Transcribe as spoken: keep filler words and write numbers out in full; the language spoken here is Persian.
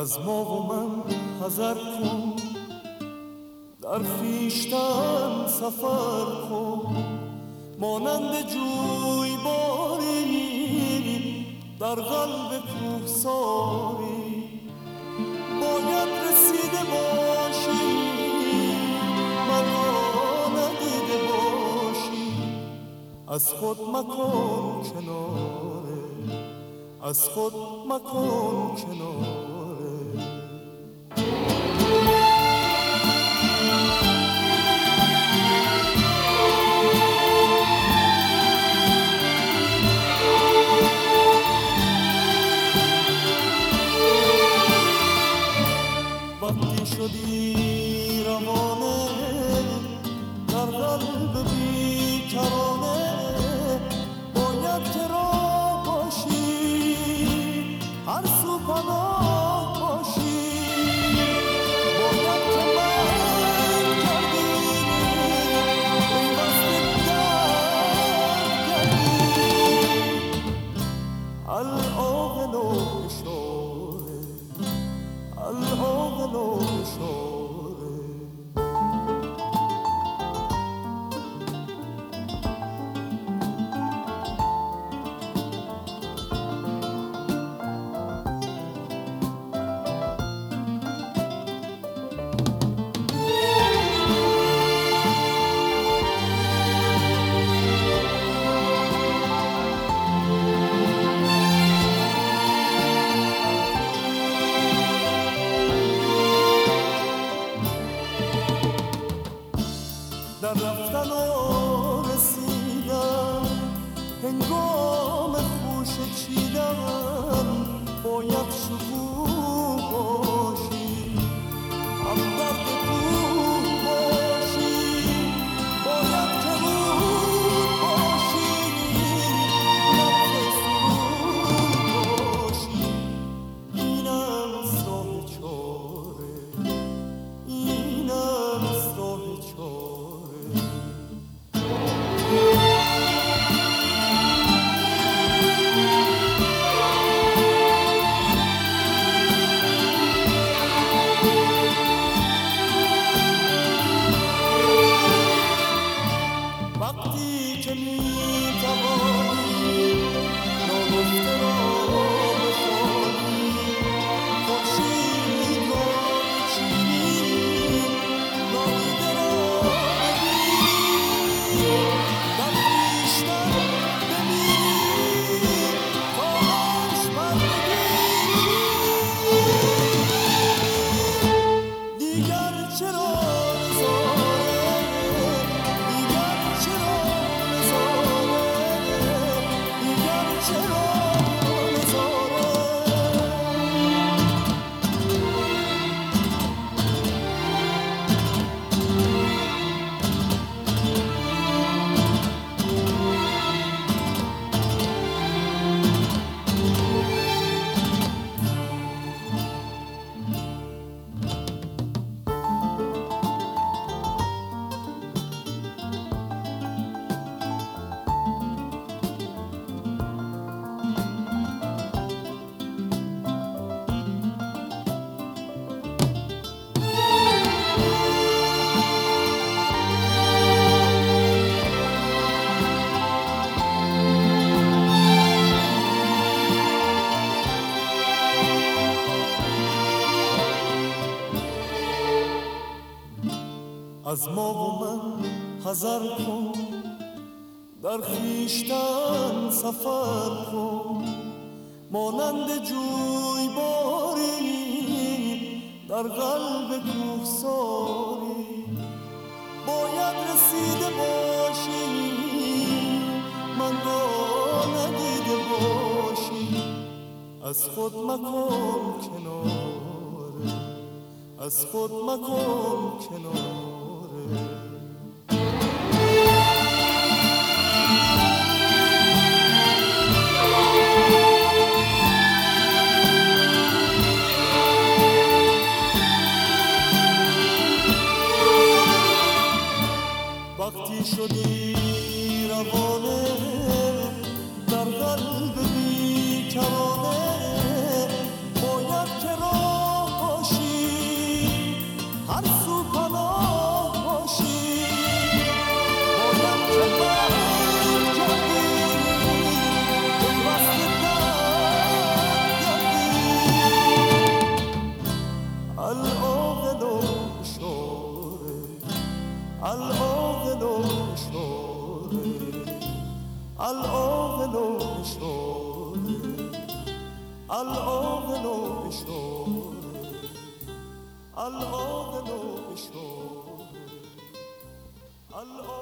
از ما و من حذر کن، در خویشتن سفر کن، مانند جوی باری در قلب کوهساری. باید رسیده باشی مرا ندیده باشی، از خود مکن کناره، از خود مکن کناره. وقتی شدی روانه در قلب بیکرانه، باید که راه باشی، هر سو پناه باشی. باید که من کردی پیوست درد کردی، العاقل و اشاره، العاقل و اشاره. در رفتن و رسیدن، هنگام خوشه چیدن، باید شکوه باشی، همدرد کوه باشی. باید که رود باشی، لبز سرود باشی. اینم راه چاره، اینم راه چاره. وقتی که می توانی نگفته را بخوانی، خورشید را بچینی، نامیده را ببینی، در خویشتن بمیری تا عشق بردگیری. دیگر چرا از ما و من حذر کن، در خویشتن سفر کن، مانند جوی باری در قلب کوهساری. باید رسیده باشی من را ندیده باشی، از خود مکن کناره، از خود مکن کناره. وقتی شدی روانه در قلب بیکرانه، باید که راه شوره العاقل شوره العاقل شوره العاقل شوره العاقل شوره العاقل